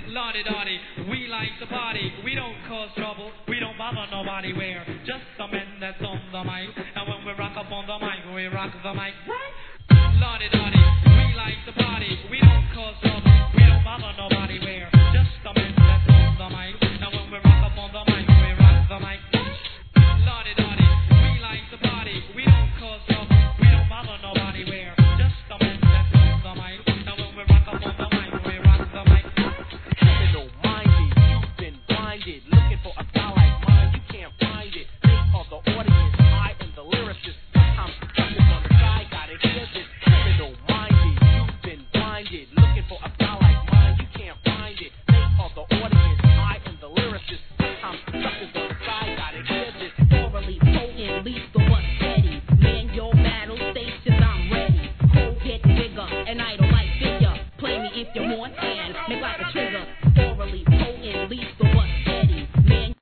Lottie Dottie, we like to party. We don't cause trouble, we don't bother nobody. We're just the men that's on the mic. And when we rock up on the mic, we rock the mic. Lottie Dottie, we like to party. We don't cause trouble, we don't bother nobody. We're just the men that's on the mic. And when we rock up on the mic, we rock the mic. Lottie Dottie, we like to party. We don't cause trouble, we don't bother nobody. We're just the men that's on the mic. And when we rock up on the mic, we rock the mic. Criminal-minded, you've been blinded, looking for a style like mine, you can't find it. Think of the audience, I am the lyricist. I'm stuck on the side, gotta hear this. Criminal-minded, you've been blinded, looking for a style like mine, you can't find it. Think of the audience, I am the lyricist. I'm stuck on the side, gotta hear this. Orally potent, lethal but steady. Man, your battle stations, I'm ready. Cold get bigger, and I don't like figure. Play me if you want, and make like a trigger.